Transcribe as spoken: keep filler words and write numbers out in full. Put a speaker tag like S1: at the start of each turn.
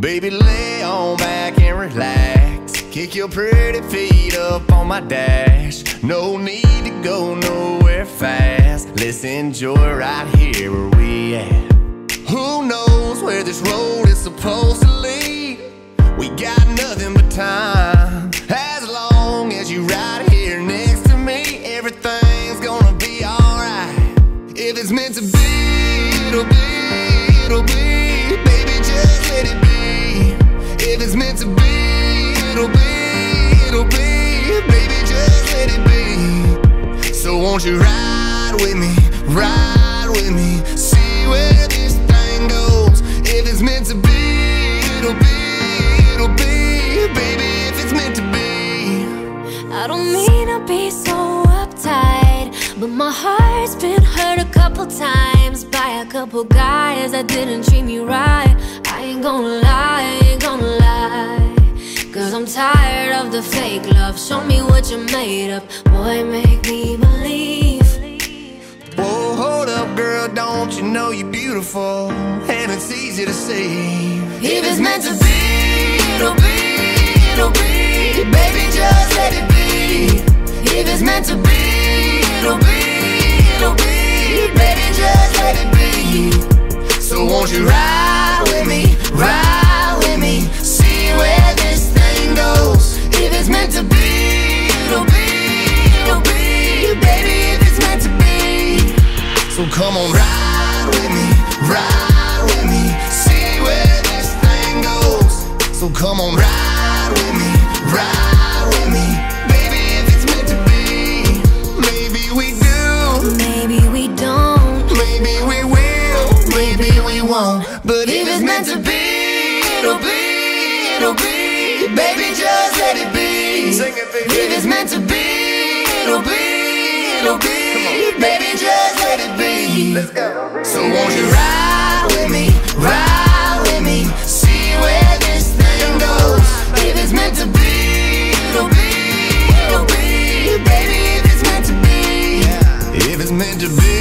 S1: Baby, lay on back and relax. Kick your pretty feet up on my dash. No need to go nowhere fast. Let's enjoy right here where we at. Who knows where this road is supposed to lead? We got nothing but time. As long as you right here next to me, everything's gonna be alright. If it's meant to be, it'll be, it'll be. Baby, just let it be. If it's meant to be, it'll be, it'll be. Baby, just let it be. So won't you ride with me, ride with me, see where this thing goes. If it's meant to be, it'll be, it'll be. Baby, if it's meant to be.
S2: I don't mean to be so uptight, but my heart's been hurt a couple times by a couple guys that didn't treat me right. I ain't gonna lie, I ain't gonna lie, cause I'm tired of the fake love. Show me what you're made of, boy, make me believe.
S1: Whoa, hold up, girl, don't you know you're beautiful? And it's easy to see.
S2: If it's meant to be, it'll be, it'll be. Baby, just let it be. If it's meant to be, it'll be, it'll be. Baby, just let it be.
S1: So won't you ride with me, ride with me, see where this thing goes.
S2: If it's meant to be, it'll be, it'll be. Baby, if it's meant to be.
S1: So come on, ride with me, ride with me, see where this thing goes. So come on, ride with me, ride with me. Baby, if it's meant to be, maybe we do,
S2: maybe we don't,
S1: maybe we will, maybe we won't. But
S2: if it's meant to be, it'll be, it'll be. Baby, just let it be.
S1: Sing it, baby.
S2: If it's meant to be, it'll be, it'll be. Baby, just let it be.
S1: Let's go.
S2: So won't you ride with me, ride with me, see where this thing goes. If it's meant to be, it'll be, it'll be. Baby, if it's meant to be,
S1: if it's meant to be.